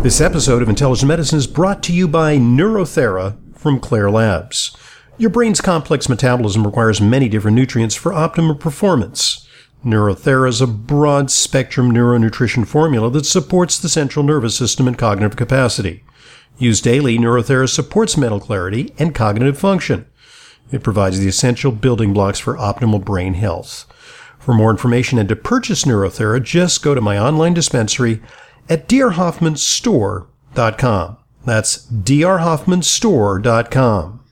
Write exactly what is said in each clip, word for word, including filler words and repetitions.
This episode of Intelligent Medicine is brought to you by Neurothera from Claire Labs. Your brain's complex metabolism requires many different nutrients for optimum performance. Neurothera is a broad-spectrum neuronutrition formula that supports the central nervous system and cognitive capacity. Used daily, Neurothera supports mental clarity and cognitive function. It provides the essential building blocks for optimal brain health. For more information and to purchase Neurothera, just go to my online dispensary at d r hoffman store dot com. That's d r hoffman store dot com.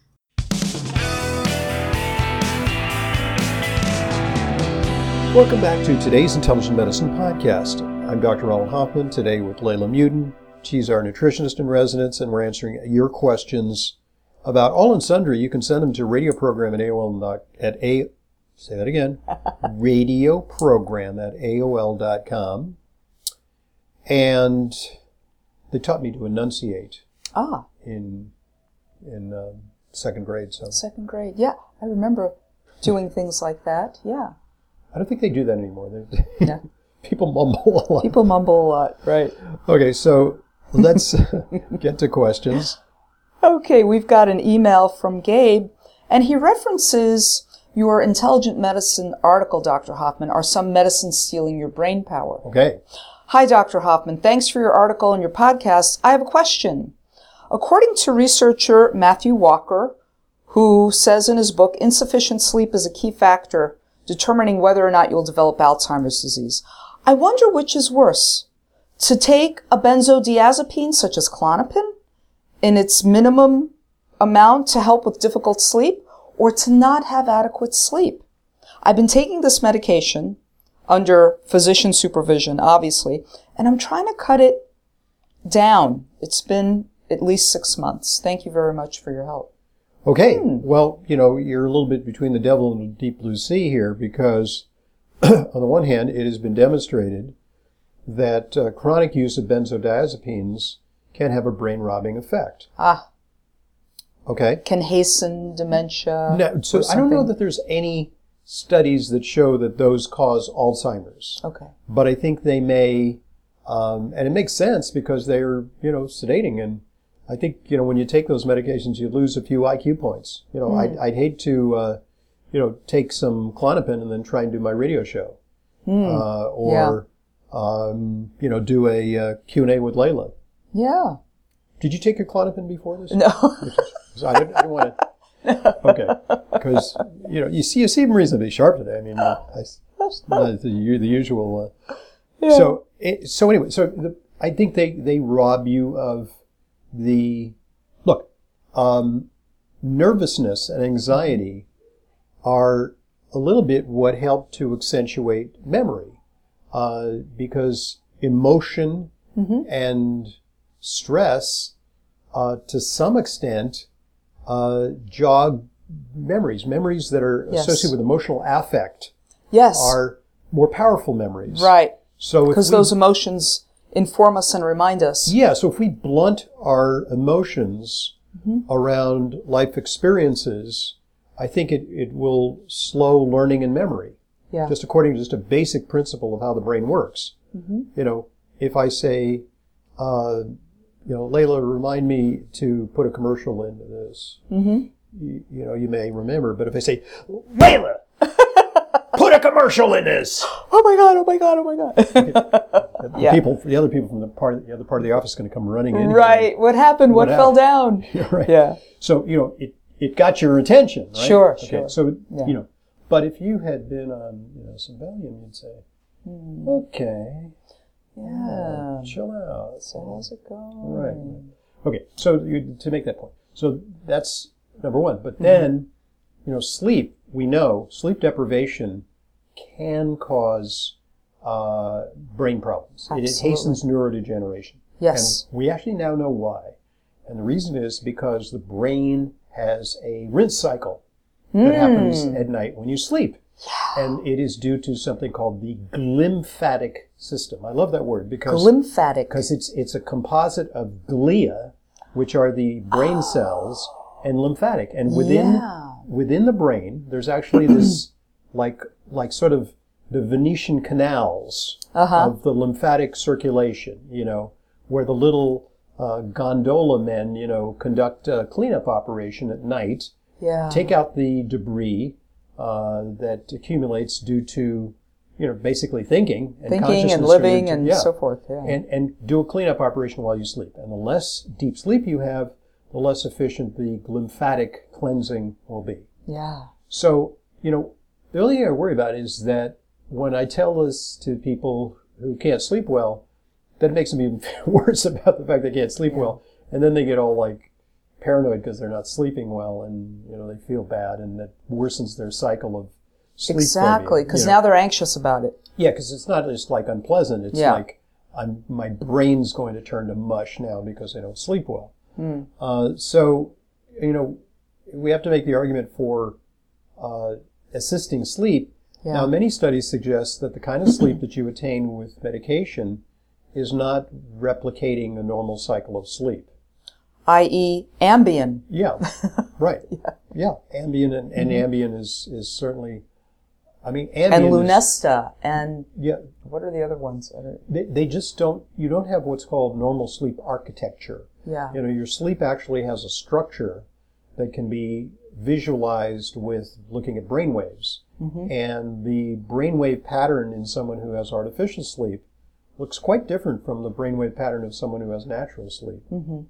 Welcome back to today's Intelligent Medicine podcast. I'm Doctor Ronald Hoffman, today with Layla Mutin. She's our nutritionist in residence, and we're answering your questions about all and sundry. You can send them to radio program at A O L at a say that again radio program at A O L dot com. And they taught me to enunciate ah. in in um, second grade. So second grade, yeah, I remember doing things like that. Yeah, I don't think they do that anymore. Yeah. People mumble a lot. People mumble a lot, right? Okay, so let's get to questions. Okay, we've got an email from Gabe, and he references your Intelligent Medicine article, Doctor Hoffman. Are some medicines stealing your brain power? Okay. Hi, Doctor Hoffman. Thanks for your article and your podcast. I have a question. According to researcher Matthew Walker, who says in his book, insufficient sleep is a key factor determining whether or not you'll develop Alzheimer's disease, I wonder which is worse, to take a benzodiazepine such as Klonopin in its minimum amount to help with difficult sleep, or to not have adequate sleep. I've been taking this medication under physician supervision, obviously, and I'm trying to cut it down. It's been at least six months. Thank you very much for your help. Okay. Hmm. Well, you know, you're a little bit between the devil and the deep blue sea here, because on the one hand, it has been demonstrated that uh, chronic use of benzodiazepines can have a brain-robbing effect. Ah. Okay. Can hasten dementia. No, so I don't know that there's any studies that show that those cause Alzheimer's. Okay. But I think they may, um, and it makes sense because they're, you know, sedating. And I think, you know, when you take those medications, you lose a few I Q points. You know, mm. I'd, I'd hate to, uh, you know, take some Klonopin and then try and do my radio show. Mm. Uh, or, yeah. um, you know, do a uh, Q and A with Layla. Yeah. Did you take your Klonopin before this? No. I didn't, I didn't want to. Okay, because you know you see you seem reasonably sharp today. I mean, I, the, the, the usual. Uh, yeah. So it, so anyway, so the, I think they, they rob you of the look. Um, nervousness and anxiety are a little bit what help to accentuate memory, uh, because emotion mm-hmm. and stress, uh, to some extent. Uh, jog memories, memories that are yes. associated with emotional affect yes. are more powerful memories. Right. So because those emotions inform us and remind us. Yeah, so if we blunt our emotions mm-hmm. around life experiences, I think it, it will slow learning and memory. Yeah. Just according to just a basic principle of how the brain works. Mm-hmm. You know, if I say, uh, you know, Layla, remind me to put a commercial into this. Mm-hmm. You, you know, you may remember, but if I say, Layla, put a commercial in this. Oh my God! Oh my God! Oh my God! the yeah. People, the other people from the part, the other part of the office, is going to come running in. Right. Here. What happened? What, what fell down? right. Yeah. So you know, it it got your attention, right? Sure. Okay. Sure. So yeah. you know, but if you had been on, you know, some Valium, you'd say, mm. okay. Yeah. Uh, chill out. So how's it going? Right. Okay. So you, to make that point. So that's number one. But then, mm-hmm. you know, sleep, we know sleep deprivation can cause uh, brain problems. It, it hastens neurodegeneration. Yes. And we actually now know why. And the reason is because the brain has a rinse cycle mm. that happens at night when you sleep. Yeah. And it is due to something called the glymphatic system. I love that word because glymphatic because it's it's a composite of glia, which are the brain oh. cells, and lymphatic. And within yeah. within the brain, there's actually this like like sort of the Venetian canals uh-huh. of the lymphatic circulation. You know, where the little uh, gondola men, you know, conduct a cleanup operation at night, Yeah. take out the debris uh, that accumulates due to, you know, basically thinking and Thinking consciousness and living related- and yeah. so forth. Yeah. and and do a cleanup operation while you sleep. And the less deep sleep you have, the less efficient the lymphatic cleansing will be. yeah. So, you know, the only thing I worry about is that when I tell this to people who can't sleep well, that it makes them even worse about the fact they can't sleep Yeah. well. And then they get all like paranoid because they're not sleeping well, and, you know, they feel bad, and that worsens their cycle of sleep Exactly, phobia, because you know. now they're anxious about it. Yeah, because it's not just like unpleasant. It's Yeah. like I'm, my brain's going to turn to mush now because I don't sleep well. Mm. Uh, so, you know, we have to make the argument for uh, assisting sleep. Yeah. Now, many studies suggest that the kind of sleep that you attain with medication is not replicating a normal cycle of sleep. that is. Ambien. Yeah, right. yeah. yeah, Ambien and, and mm-hmm. Ambien is, is certainly, I mean, Ambien And is- Lunesta. And yeah, what are the other ones? I don't- they, they just don't, you don't have what's called normal sleep architecture. Yeah. You know, your sleep actually has a structure that can be visualized with looking at brain waves. Mm-hmm. And the brainwave pattern in someone who has artificial sleep looks quite different from the brainwave pattern of someone who has natural sleep. Mm-hmm.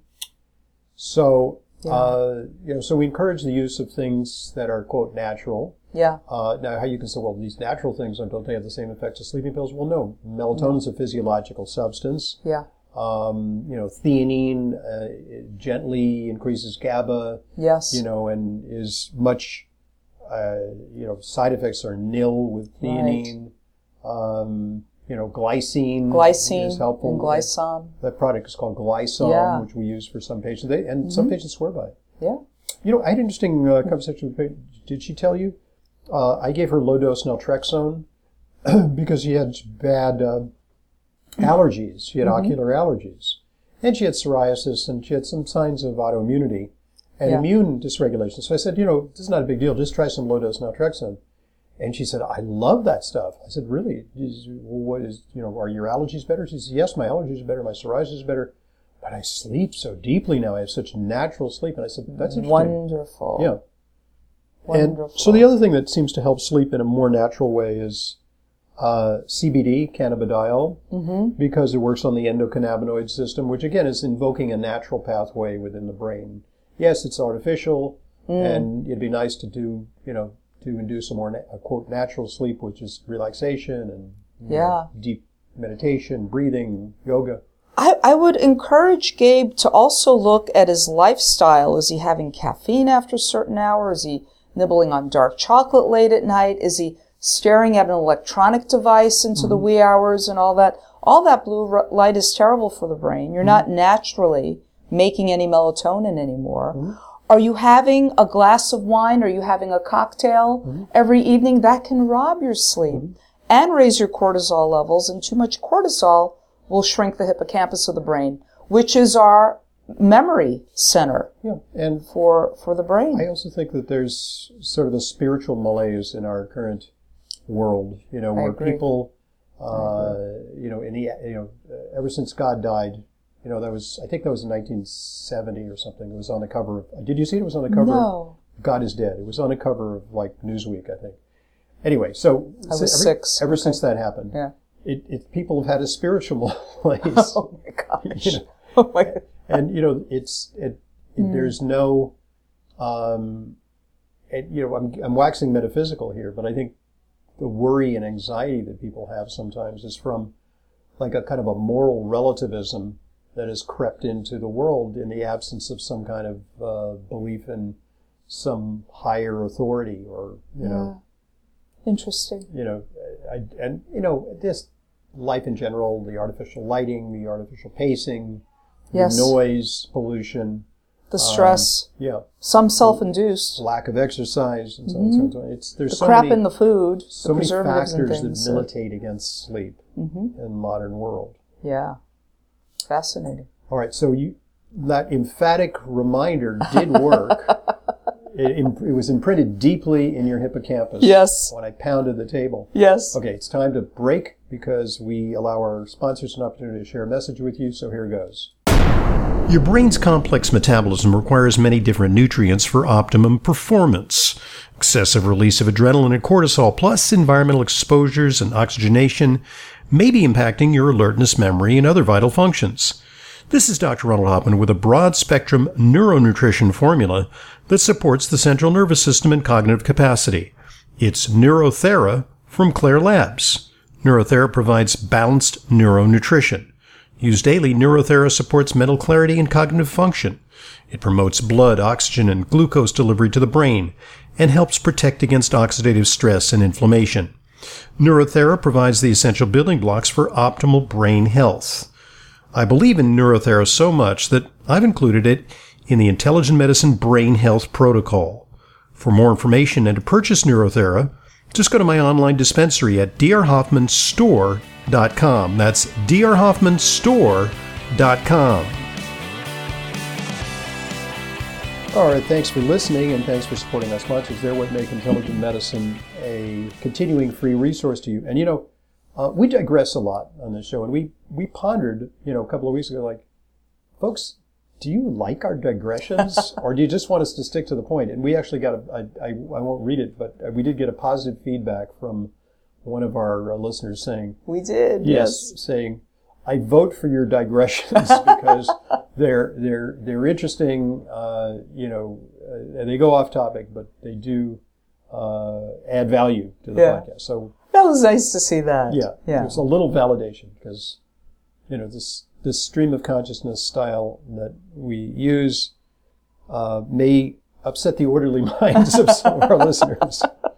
So, Yeah. uh, you know, so we encourage the use of things that are, quote, natural. Yeah. Uh, now, how you can say, well, these natural things don't they have the same effects as sleeping pills? Well, no. Melatonin's a physiological substance. Yeah. Um, you know, theanine uh, it gently increases GABA. Yes. You know, and is much, uh, you know, side effects are nil with theanine. Right. Um, you know, glycine, Glycine is helpful. and glycom. That product is called Glysom, Yeah. which we use for some patients. They, and Mm-hmm. some patients swear by it. Yeah. You know, I had an interesting uh, conversation with a patient. Did she tell you? Uh, I gave her low-dose naltrexone because she had bad uh, allergies. She had Mm-hmm. ocular allergies. And she had psoriasis, and she had some signs of autoimmunity and Yeah. immune dysregulation. So I said, you know, this is not a big deal. Just try some low-dose naltrexone. And she said, I love that stuff. I said, really? Is, well, what is, you know, are your allergies better? She said, yes, my allergies are better. My psoriasis is better. But I sleep so deeply now. I have such natural sleep. And I said, that's interesting. Wonderful. Yeah. Wonderful. And so the other thing that seems to help sleep in a more natural way is uh, C B D, cannabidiol, Mm-hmm. because it works on the endocannabinoid system, which again is invoking a natural pathway within the brain. Yes, it's artificial, Mm. and it'd be nice to do, you know, to induce a more, na- a quote, natural sleep, which is relaxation and you Yeah. know, deep meditation, breathing, yoga. I, I would encourage Gabe to also look at his lifestyle. Is he having caffeine after a certain hour? Is he nibbling on dark chocolate late at night? Is he staring at an electronic device into mm-hmm. the wee hours and all that? All that blue r- light is terrible for the brain. You're mm-hmm. not naturally making any melatonin anymore. Mm-hmm. Are you having a glass of wine? Are you having a cocktail mm-hmm. every evening? That can rob your sleep mm-hmm. and raise your cortisol levels. And too much cortisol will shrink the hippocampus of the brain, which is our memory center yeah. and for for the brain. I also think that there's sort of a spiritual malaise in our current world, you know, I where agree. people, uh, you know, in the, you know, ever since God died, you know, that was, I think that was in nineteen seventy or something. It was on the cover of, did you see it? It was on the cover No. of God is Dead. It was on the cover of, like, Newsweek, I think. Anyway, so. I was ever, six. Ever Okay. since that happened. Yeah. It, it, people have had a spiritual malaise. Oh my gosh. You know, Oh my God. and, you know, it's, it, it Mm. there's no, um, it, you know, I'm, I'm waxing metaphysical here, but I think the worry and anxiety that people have sometimes is from like a kind of a moral relativism that has crept into the world in the absence of some kind of uh, belief in some higher authority or, you Yeah. know, Interesting. you know, I, and, you know, this life in general, the artificial lighting, the artificial pacing, Yes. the noise pollution. The stress. Um, yeah. Some self-induced. Lack of exercise and so on and so on, so on. It's, there's The so crap many, in the food. so the many preservatives and factors that things. militate against sleep Mm-hmm. in the modern world. Yeah. Fascinating. All right, so you that emphatic reminder did work. it, it was imprinted deeply in your hippocampus. Yes. When I pounded the table. Yes. Okay, it's time to break because we allow our sponsors an opportunity to share a message with you, so here goes. Your brain's complex metabolism requires many different nutrients for optimum performance. Excessive release of adrenaline and cortisol, plus environmental exposures and oxygenation, may be impacting your alertness, memory, and other vital functions. This is Doctor Ronald Hoffman with a broad-spectrum neuronutrition formula that supports the central nervous system and cognitive capacity. It's Neurothera from Claire Labs. Neurothera provides balanced neuronutrition. Used daily, Neurothera supports mental clarity and cognitive function. It promotes blood, oxygen, and glucose delivery to the brain and helps protect against oxidative stress and inflammation. Neurothera provides the essential building blocks for optimal brain health. I believe in Neurothera so much that I've included it in the Intelligent Medicine Brain Health Protocol. For more information and to purchase Neurothera, just go to my online dispensary at d r hoffman store dot com. That's d r hoffman store dot com. All right, thanks for listening and thanks for supporting our sponsors. They're what make Intelligent Medicine a continuing free resource to you. And you know, uh, we digress a lot on this show, and we, we pondered, you know, a couple of weeks ago, like, folks, do you like our digressions, or do you just want us to stick to the point? And we actually got a, I, I, I won't read it, but we did get a positive feedback from one of our uh, listeners saying, we did, yes, yes. saying, I vote for your digressions because they're they're they're interesting. Uh, you know, uh, they go off topic, but they do uh, add value to the yeah. podcast. So that was nice to see that. Yeah, yeah. It's a little validation because you know this this stream of consciousness style that we use uh, may upset the orderly minds of some of our listeners.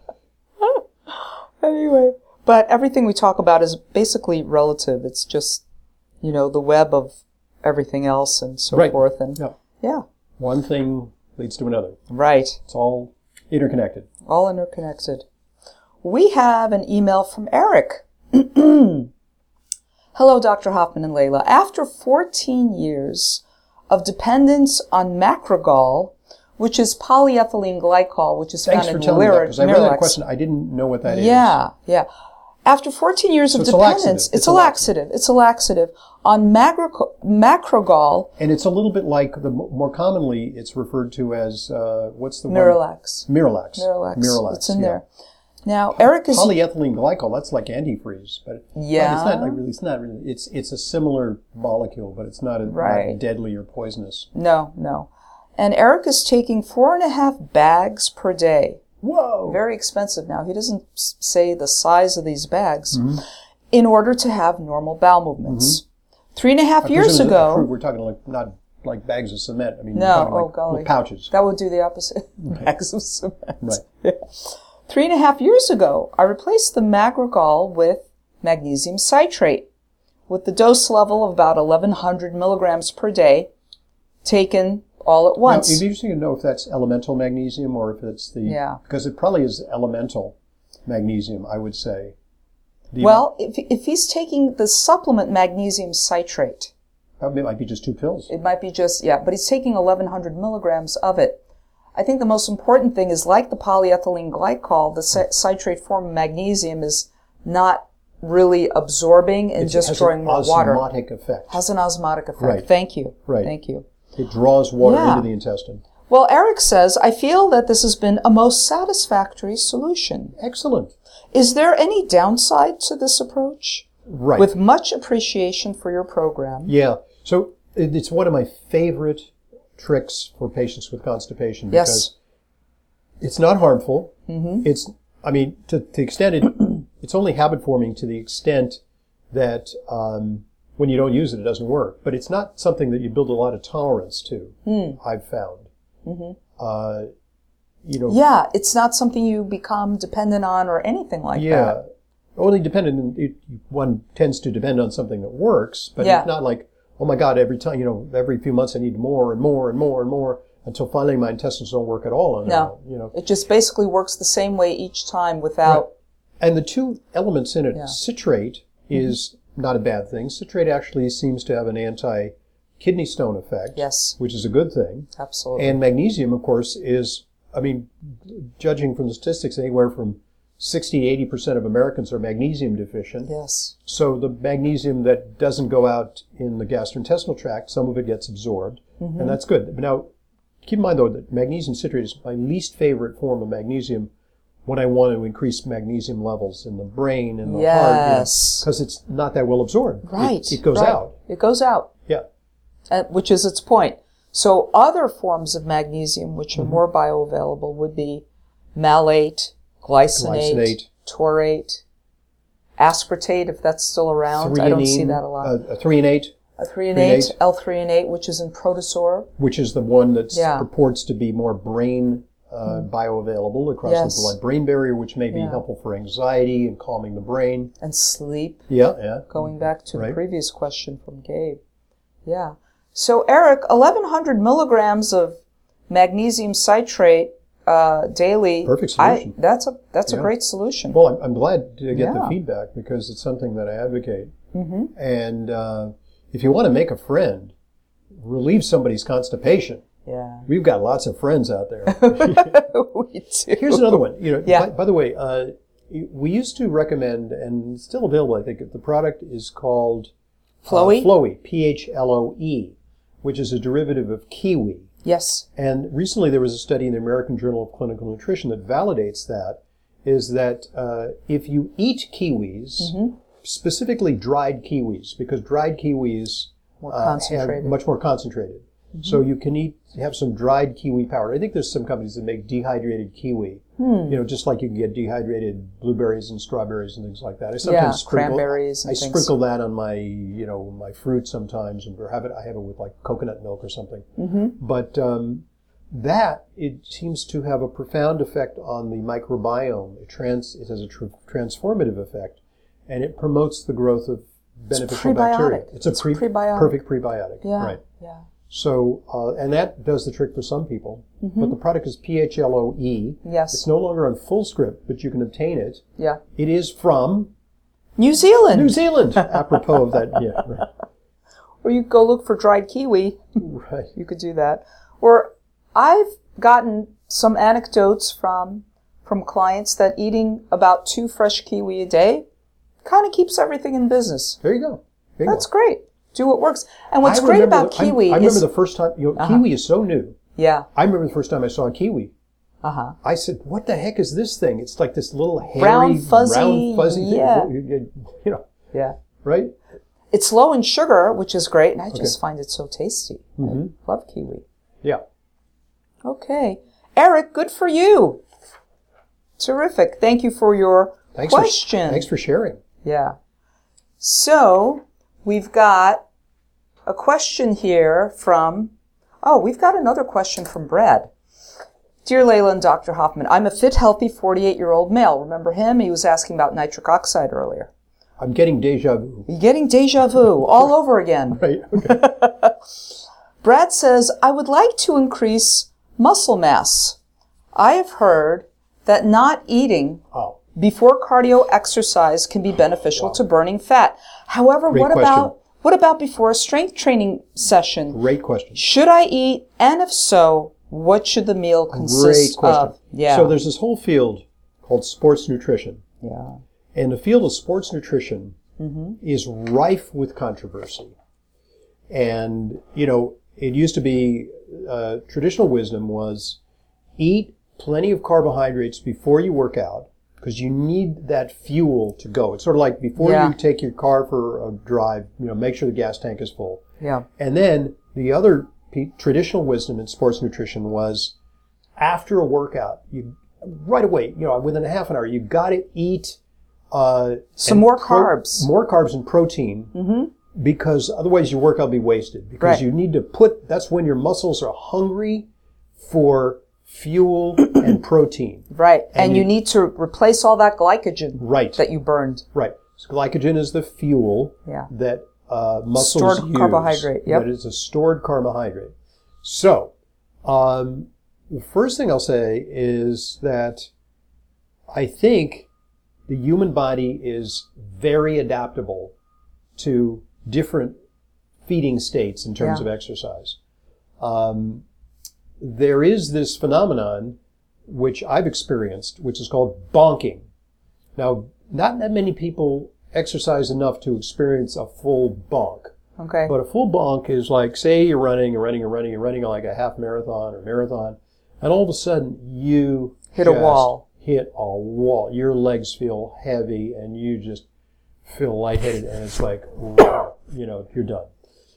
Anyway, but everything we talk about is basically relative. It's just, you know, the web of everything else and so right. forth. And yeah. yeah. One thing leads to another. Right. It's all interconnected. All interconnected. We have an email from Eric. Hello, Doctor Hoffman and Layla. After fourteen years of dependence on Macrogol, which is polyethylene glycol, which is Thanks found for in telling me that, Lyric, because I read that question. I didn't know what that is. Yeah, yeah. After fourteen years so of it's dependence, a it's, it's a a laxative. laxative. It's a laxative on macro, Macrogol. And it's a little bit like, the more commonly, it's referred to as, uh, what's the Miralax. one? Miralax. Miralax. Miralax. It's in yeah. there. Now, Eric is... Polyethylene glycol, that's like antifreeze. But, yeah. but it's not like really, it's not really, it's, it's a similar molecule, but it's not, a, right. not deadly or poisonous. No, no. And Eric is taking four and a half bags per day. Whoa! Very expensive now. He doesn't say the size of these bags. Mm-hmm. In order to have normal bowel movements. Mm-hmm. Three and a half I years ago... We're talking like, not like bags of cement. I mean, no, we're talking oh like golly. pouches. That would do the opposite. Bags of cement. Right. Yeah. Three and a half years ago, I replaced the Macrogol with magnesium citrate with the dose level of about eleven hundred milligrams per day, taken all at once. Now, it'd be interesting to know if that's elemental magnesium or if it's the... Yeah. Because it probably is elemental magnesium, I would say. The well, if, if he's taking the supplement magnesium citrate... It might be just two pills. It might be just, yeah, but he's taking eleven hundred milligrams of it. I think the most important thing is, like the polyethylene glycol, the c- citrate form of magnesium is not really absorbing and It just has drawing an more water. osmotic effect. Has an osmotic effect. Right. Thank you. Right. Thank you. It draws water Yeah. into the intestine. Well, Eric says, I feel that this has been a most satisfactory solution. Excellent. Is there any downside to this approach? Right. With much appreciation for your program. Yeah. So it- it's one of my favorite tricks for patients with constipation because Yes. it's not harmful. Mm-hmm. It's, I mean, to, to the extent it, it's only habit forming to the extent that um, when you don't use it, it doesn't work. But it's not something that you build a lot of tolerance to, Mm. I've found. Mm-hmm. Uh, you know. Yeah, it's not something you become dependent on or anything like yeah. that. Only dependent, it, one tends to depend on something that works, but Yeah. it's not like, oh my God, every time, you know, every few months I need more and more and more and more until finally my intestines don't work at all. On No. it, you know. It just basically works the same way each time without... Right. And the two elements in it, Yeah. citrate is not a bad thing. Citrate actually seems to have an anti-kidney stone effect. Yes. Which is a good thing. Absolutely. And magnesium, of course, is I mean, judging from the statistics, anywhere from sixty to eighty percent of Americans are magnesium deficient. Yes. So the magnesium that doesn't go out in the gastrointestinal tract, some of it gets absorbed, mm-hmm. and that's good. Now, keep in mind, though, that magnesium citrate is my least favorite form of magnesium when I want to increase magnesium levels in the brain and the yes. heart. Yes. Because it's not that well absorbed. Right. It, it goes right. out. It goes out. Yeah. Uh, which is its point. So other forms of magnesium, which are mm-hmm. more bioavailable, would be malate, glycinate, glycinate, taurate, aspartate, if that's still around. I don't see that a lot. Uh, a threonate. A threonate, L threonate, which is in Protosaur. Which is the one that yeah. purports to be more brain uh, mm. bioavailable across yes. the blood-brain barrier, which may be yeah. helpful for anxiety and calming the brain. And sleep. Yeah, yeah. Going back to right. the previous question from Gabe. Yeah. So, Eric, eleven hundred milligrams of magnesium citrate uh, daily. Perfect solution. I, that's a that's yeah. a great solution. Well, I'm, I'm glad to get yeah. the feedback because it's something that I advocate. Mm-hmm. And uh, if you want to make a friend, relieve somebody's constipation. Yeah. We've got lots of friends out there. We do. Here's another one. You know, yeah. by, by the way, uh, we used to recommend, and it's still available, I think, the product is called Phloe. Uh, Phloe, P H L O E, which is a derivative of kiwi. Yes. And recently there was a study in the American Journal of Clinical Nutrition that validates that, is that uh, if you eat kiwis, mm-hmm. specifically dried kiwis, because dried kiwis more uh, concentrated. have much more concentrated. Mm-hmm. So you can eat, have some dried kiwi powder. I think there's some companies that make dehydrated kiwi. Hmm. You know, just like you can get dehydrated blueberries and strawberries and things like that. I sometimes yeah, sprinkle, cranberries and I things. sprinkle that on my, you know, my fruit sometimes, and have it. I have it with like coconut milk or something. Mm-hmm. But um, that it seems to have a profound effect on the microbiome. It trans it has a tr- transformative effect, and it promotes the growth of beneficial it's bacteria. It's, it's a pre- prebiotic. perfect prebiotic. Yeah. Right. Yeah. So, uh, and that does the trick for some people. Mm-hmm. But the product is P H L O E. Yes. It's no longer on full script, but you can obtain it. Yeah. It is from New Zealand. New Zealand. Apropos of that, yeah. Right. Or you go look for dried kiwi. Right. You could do that. Or I've gotten some anecdotes from from clients that eating about two fresh kiwi a day kind of keeps everything in business. There you go. There you That's go. great. Do what works. And what's I great about the, kiwi I, I is... remember the first time, you know, uh-huh. kiwi is so new. Yeah. I remember the first time I saw a kiwi. Uh-huh. I said, what the heck is this thing? It's like this little hairy, brown fuzzy, round, fuzzy yeah. thing. You know. Yeah. Right? It's low in sugar, which is great, and I okay. just find it so tasty. Mm-hmm. I love kiwi. Yeah. Okay. Eric, good for you. Terrific. Thank you for your thanks question. For, thanks for sharing. Yeah. So, we've got a question here from, oh, we've got another question from Brad. Dear Layla and Doctor Hoffman, I'm a fit, healthy forty-eight-year-old male. Remember him? He was asking about nitric oxide earlier. I'm getting deja vu. You're getting deja vu all over again. Right, okay. Brad says, I would like to increase muscle mass. I have heard that not eating oh. before cardio exercise can be beneficial wow. to burning fat. However, Great what question. about what about before a strength training session? Great question. Should I eat? And if so, what should the meal consist Great question. of? Yeah. So there's this whole field called sports nutrition. Yeah. And the field of sports nutrition mm-hmm. is rife with controversy. And, you know, it used to be, uh, traditional wisdom was eat plenty of carbohydrates before you work out, because you need that fuel to go. It's sort of like before yeah. you take your car for a drive, you know, make sure the gas tank is full. Yeah. And then the other p- traditional wisdom in sports nutrition was after a workout, you right away, you know, within a half an hour, you got to eat uh, some more pro- carbs, more carbs and protein, mm-hmm. because otherwise your workout will be wasted. Because right. you need to put. That's when your muscles are hungry for fuel and protein. Right. And, and you, you need to replace all that glycogen right. that you burned. Right. So glycogen is the fuel yeah. that uh, muscles stored use. carbohydrate. Yep. That is a stored carbohydrate. So, um, the first thing I'll say is that I think the human body is very adaptable to different feeding states in terms yeah. of exercise. Um, there is this phenomenon which I've experienced, which is called bonking. Now, not that many people exercise enough to experience a full bonk. Okay. But a full bonk is like, say you're running, you're running, you're running, you're running like a half marathon or marathon, and all of a sudden you hit a wall. Hit a wall. Your legs feel heavy and you just feel lightheaded, and it's like, wow, you know, you're done.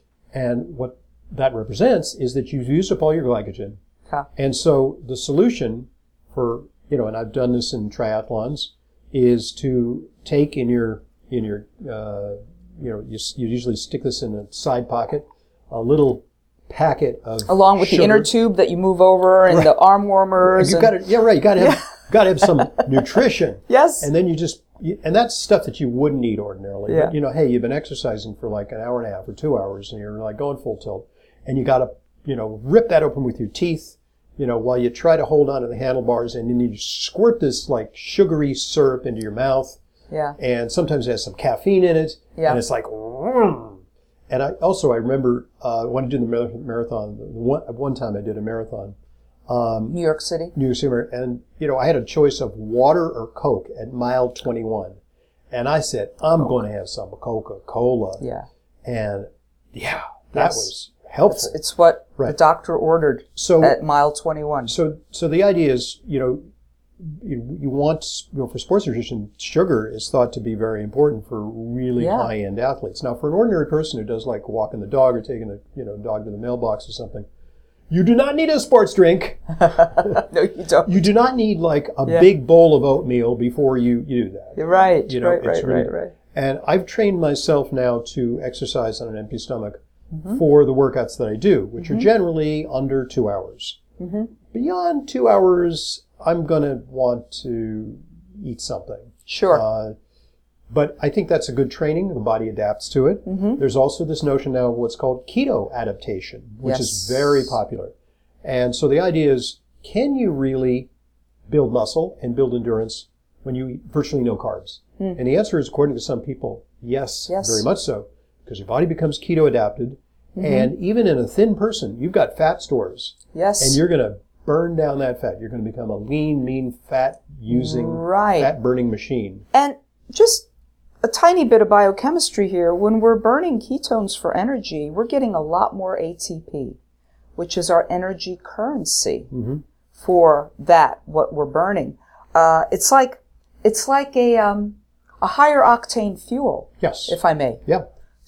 And what that represents is that you've used up all your glycogen. Huh. And so the solution for, you know, and I've done this in triathlons, is to take in your, in your, uh, you know, you, you usually stick this in a side pocket, a little packet of along with sugar. The inner tube that you move over and right. the arm warmers. You and... got to, yeah, right. You got to have, yeah. got to have some nutrition. Yes. And then you just, you, and that's stuff that you wouldn't eat ordinarily. Yeah. But, you know, hey, you've been exercising for like an hour and a half or two hours, and you're like going full tilt, and you got to, you know, rip that open with your teeth, you know, while you try to hold on to the handlebars, and then you squirt this like sugary syrup into your mouth. Yeah. And sometimes it has some caffeine in it. Yeah. And it's like, vroom. And I also, I remember, uh, when I did the marathon, one, one time I did a marathon. Um, New York City. New York City. And, you know, I had a choice of water or Coke at mile twenty-one. And I said, I'm Coke. going to have some Coca-Cola. Yeah. And, yeah, that yes. was helpful. It's, it's what right. the doctor ordered so, at mile twenty-one. So, so the idea is, you know, you, you want, you know, for sports nutrition, sugar is thought to be very important for really yeah. high-end athletes. Now, for an ordinary person who does like walking the dog or taking a, you know, dog to the mailbox or something, you do not need a sports drink. No, you don't. You do not need like a yeah. big bowl of oatmeal before you, you do that. You're right. You know, right, right, really, right, right. And I've trained myself now to exercise on an empty stomach mm-hmm. for the workouts that I do, which mm-hmm. are generally under two hours. Mm-hmm. Beyond two hours, I'm going to want to eat something. Sure. Uh, but I think that's a good training. The body adapts to it. Mm-hmm. There's also this notion now of what's called keto adaptation, which yes. is very popular. And so the idea is, can you really build muscle and build endurance when you eat virtually no carbs? Mm. And the answer is, according to some people, yes, yes. very much so, because your body becomes keto adapted. Mm-hmm. And even in a thin person, you've got fat stores. Yes. And you're going to burn down that fat. You're going to become a lean, mean, fat-using, right. fat-burning machine. And just a tiny bit of biochemistry here. When we're burning ketones for energy, we're getting a lot more A T P, which is our energy currency mm-hmm. for that, what we're burning. Uh, it's like, it's like a, um, a higher octane fuel. Yes. If I may. Yeah.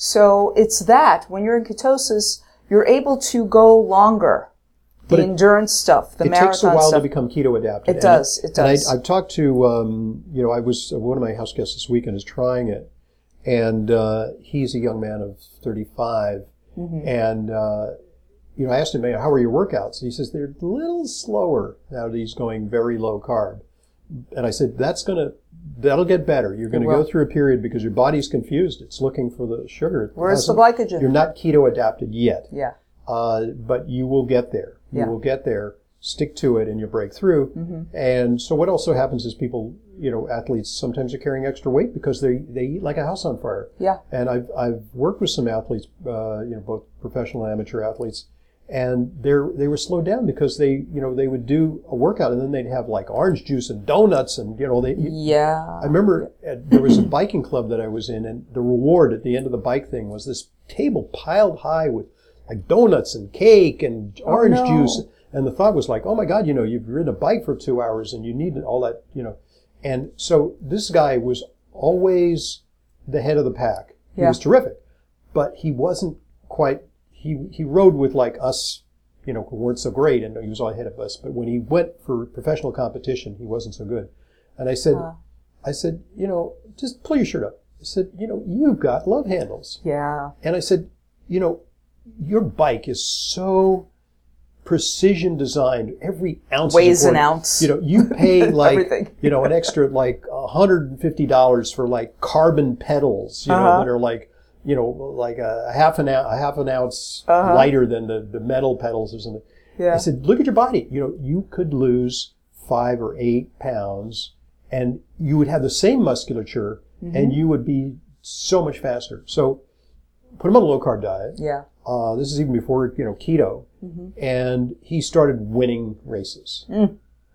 So it's that when you're in ketosis, you're able to go longer. The But it, endurance stuff, the it marathon takes a while stuff. to become keto adapted. It does. It does. And I, I've talked to, um, you know, I was, one of my house guests this weekend is trying it. And, uh, he's a young man of thirty-five. Mm-hmm. And, uh, you know, I asked him, how are your workouts? He says, they're a little slower now that he's going very low carb. And I said, that's going to, that'll get better. You're going to go through a period because your body's confused. It's looking for the sugar. Where's the glycogen? You're not keto adapted yet. Yeah. Uh, but you will get there. You yeah. will get there. Stick to it and you'll break through. Mm-hmm. And so what also happens is people, you know, athletes sometimes are carrying extra weight because they, they eat like a house on fire. Yeah. And I've, I've worked with some athletes, uh, you know, both professional and amateur athletes, and they're, they were slowed down because they, you know, they would do a workout and then they'd have like orange juice and donuts and, you know, they, yeah. I remember at, there was a biking club that I was in, and the reward at the end of the bike thing was this table piled high with like donuts and cake and orange oh, no. juice. And the thought was like, oh my God, you know, you've ridden a bike for two hours and you need all that, you know. And so this guy was always the head of the pack. He yeah. was terrific, but he wasn't quite, he, he rode with like us, you know, who weren't so great, and he was all ahead of us. But when he went for professional competition, he wasn't so good. And I said, uh. I said, you know, just pull your shirt up. I said, you know, you've got love handles. Yeah. And I said, you know, your bike is so precision designed. Every ounce weighs is an ounce. You know, you pay like you know an extra like a hundred and fifty dollars for like carbon pedals. You know uh-huh. that are like you know like a half an ounce, a half an ounce uh-huh. lighter than the the metal pedals or something. Yeah. I said, look at your body. You know, you could lose five or eight pounds, and you would have the same musculature, mm-hmm. and you would be so much faster. So put him on a low carb diet. Yeah. Uh, this is even before, you know, keto. Mm-hmm. And he started winning races. Mm.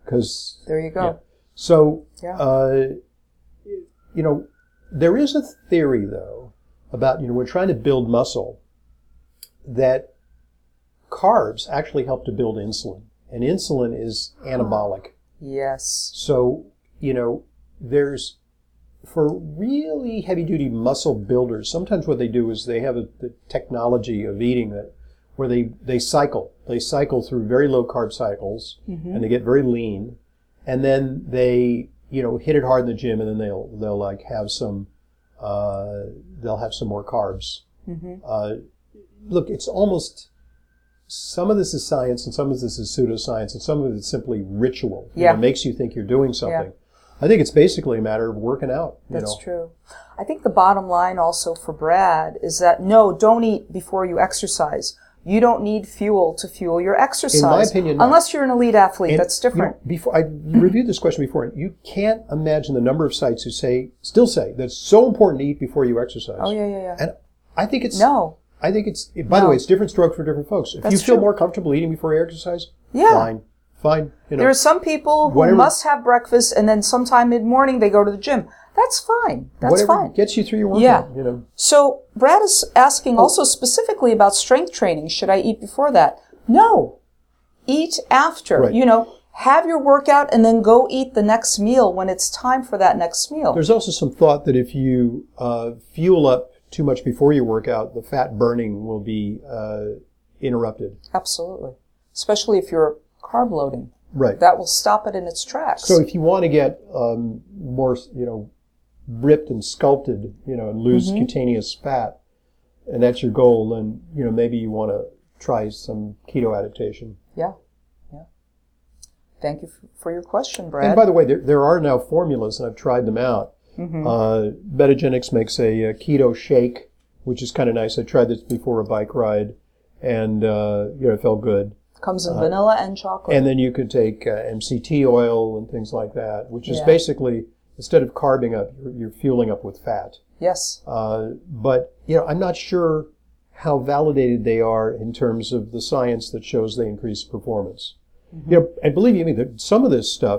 because There you go. Yeah. So, Yeah. uh, you know, there is a theory though about, you know, we're trying to build muscle, that carbs actually help to build insulin, and insulin is anabolic. Yes. So, you know, there's, for really heavy-duty muscle builders, sometimes what they do is they have a, the technology of eating that, where they, they cycle. They cycle through very low-carb cycles, Mm-hmm. and they get very lean, and then they, you know, hit it hard in the gym, and then they'll, they'll like have some, uh, they'll have some more carbs. Mm-hmm. Uh, look, it's almost, some of this is science and some of this is pseudoscience and some of it's simply ritual. You Yeah. know, it makes you think you're doing something. Yeah. I think it's basically a matter of working out. You That's know. true. I think the bottom line also for Brad is that no, don't eat before you exercise. You don't need fuel to fuel your exercise. In my opinion, not. Unless you're an elite athlete. And, That's different. You know, before I reviewed this question before, and you can't imagine the number of sites who say, still say, that it's so important to eat before you exercise. Oh, yeah, yeah, yeah. And I think it's, No. I think it's, by the No. way, it's different strokes for different folks. If That's you feel true. more comfortable eating before you exercise, Yeah. fine, fine. You know, There are some people who whatever- must have breakfast and then sometime mid-morning they go to the gym. That's fine. That's whatever fine. gets you through your workout. Yeah. You know. So Brad is asking also specifically about strength training. Should I eat before that? No. Eat after. Right. You know, have your workout and then go eat the next meal when it's time for that next meal. There's also some thought that if you uh, fuel up too much before your workout, the fat burning will be uh, interrupted. Absolutely. Especially if you're carb loading. Right. That will stop it in its tracks. So if you want to get um, more, you know, ripped and sculpted, you know, and lose Mm-hmm. cutaneous fat, and that's your goal, then, you know, maybe you want to try some keto adaptation. Yeah. Yeah. Thank you f- for your question, Brad. And by the way, there, there are now formulas, and I've tried them out. Mm-hmm. Uh, Betagenics makes a, a keto shake, which is kind of nice. I tried this before a bike ride, and, uh, you know, it felt good. Comes in vanilla and chocolate. And then you could take uh, M C T oil and things like that, which is Yeah. basically, instead of carbing up, you're, you're fueling up with fat. Yes. Uh, but, you know, I'm not sure how validated they are in terms of the science that shows they increase performance. Mm-hmm. You know, and believe you me, that some of this stuff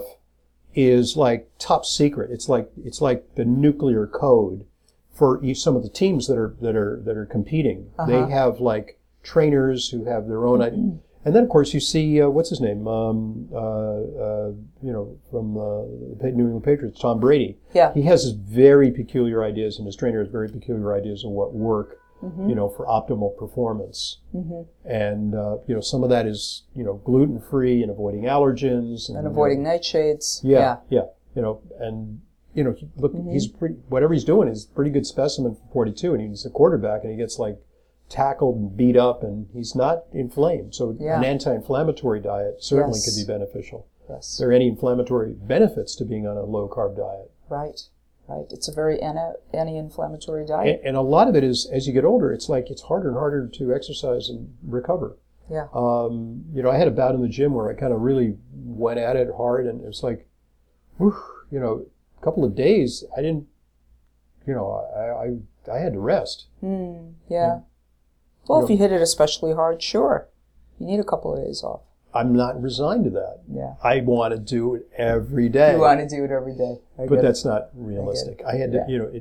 is like top secret. It's like, it's like the nuclear code for each, some of the teams that are, that are, that are competing. Uh-huh. They have like trainers who have their own idea. And then, of course, you see, uh, what's his name, um, uh, uh, you know, from uh, the New England Patriots, Tom Brady. Yeah. He has his very peculiar ideas, and his trainer has very peculiar ideas of what work, Mm-hmm. you know, for optimal performance. Mm-hmm. And, uh, you know, some of that is, you know, gluten-free and avoiding allergens. And, And avoiding nightshades. Yeah, Yeah. yeah, you know, and, you know, he- look, Mm-hmm. he's pretty, whatever he's doing is a pretty good specimen for forty-two, and he's a quarterback, and he gets, like, tackled and beat up, and he's not inflamed. So Yeah. an anti-inflammatory diet certainly Yes. could be beneficial. Yes. There are any inflammatory benefits to being on a low-carb diet. Right. Right. It's a very anti- anti-inflammatory diet. And, and a lot of it is, as you get older, it's like it's harder and harder to exercise and recover. Yeah. Um, you know, I had a bout in the gym where I kind of really went at it hard, and it was like, whew, you know, a couple of days, I didn't, you know, I, I, I had to rest. Mm, yeah. Well, if you hit it especially hard, sure. You need a couple of days off. I'm not resigned to that. Yeah. I want to do it every day. You want to do it every day. I but get that's it. not realistic. I, I had to, Yeah. you know, it,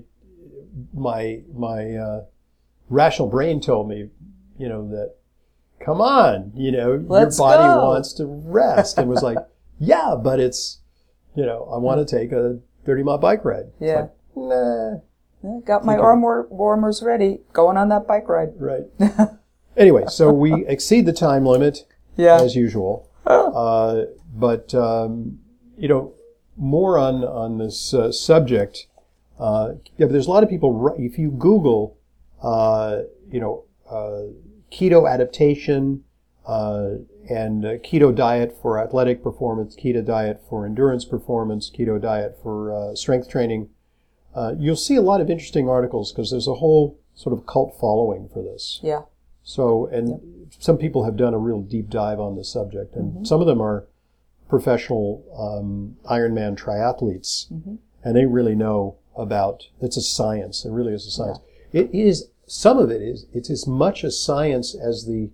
my my uh, rational brain told me, you know, that come on, you know, Let's your body go. wants to rest. And was like, yeah, but it's, you know, I want to take a thirty mile bike ride. It's Yeah. like, nah, Yeah, got my Okay. arm war- warmers ready. Going on that bike ride. right. Anyway, so we exceed the time limit Yeah. as usual. Uh, but, um, you know, more on, on this uh, subject. Uh, yeah, but there's a lot of people, ri- if you Google, uh, you know, uh, keto adaptation, uh, and uh, keto diet for athletic performance, keto diet for endurance performance, keto diet for uh, strength training, uh, you'll see a lot of interesting articles because there's a whole sort of cult following for this. Yeah. So, and some people have done a real deep dive on this subject, and Mm-hmm. some of them are professional um, Ironman triathletes, Mm-hmm. and they really know about, it's a science, it really is a science. It is, some of it is, it's as much a science as the,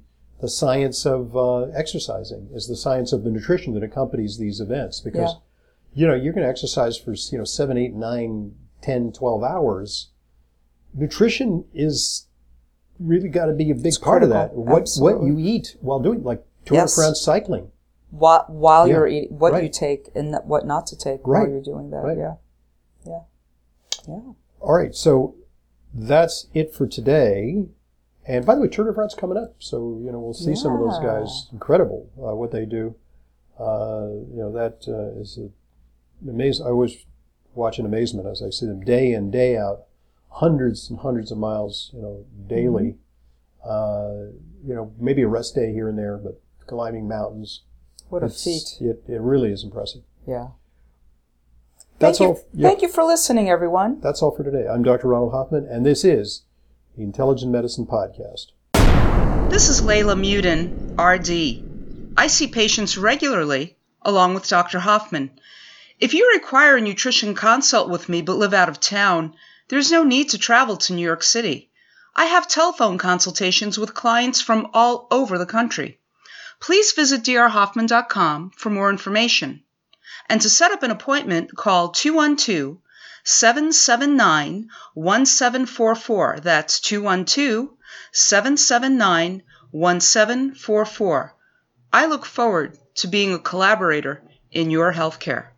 the science of uh, exercising, is the science of the nutrition that accompanies these events. Because, yeah. you know, you're going to exercise for, you know, seven, eight, nine, ten, twelve hours. Nutrition is really got to be a big it's part critical. of that. What Absolutely. what you eat while doing, like Tour yes. de France cycling. While, while yeah. you're eating, what right. you take and what not to take right. while you're doing that. Right. Yeah. Yeah. Yeah. All right. So that's it for today. And by the way, Tour de France coming up. So, you know, we'll see yeah. some of those guys. Incredible uh, what they do. Uh, you know, that uh, is amazing. I always watch in amazement as I see them day in, day out, hundreds and hundreds of miles, you know, daily. Mm-hmm. Uh, you know, maybe a rest day here and there, but climbing mountains. What a feat. It, it really is impressive. Yeah. That's Thank all. You, yeah. Thank you for listening, everyone. That's all for today. I'm Doctor Ronald Hoffman, and this is the Intelligent Medicine Podcast. This is Layla Muden, R D. I see patients regularly, along with Doctor Hoffman. If you require a nutrition consult with me but live out of town, there's no need to travel to New York City. I have telephone consultations with clients from all over the country. Please visit d r hoffman dot com for more information. And to set up an appointment, call two one two, seven seven nine, one seven four four. That's two one two, seven seven nine, one seven four four. I look forward to being a collaborator in your healthcare.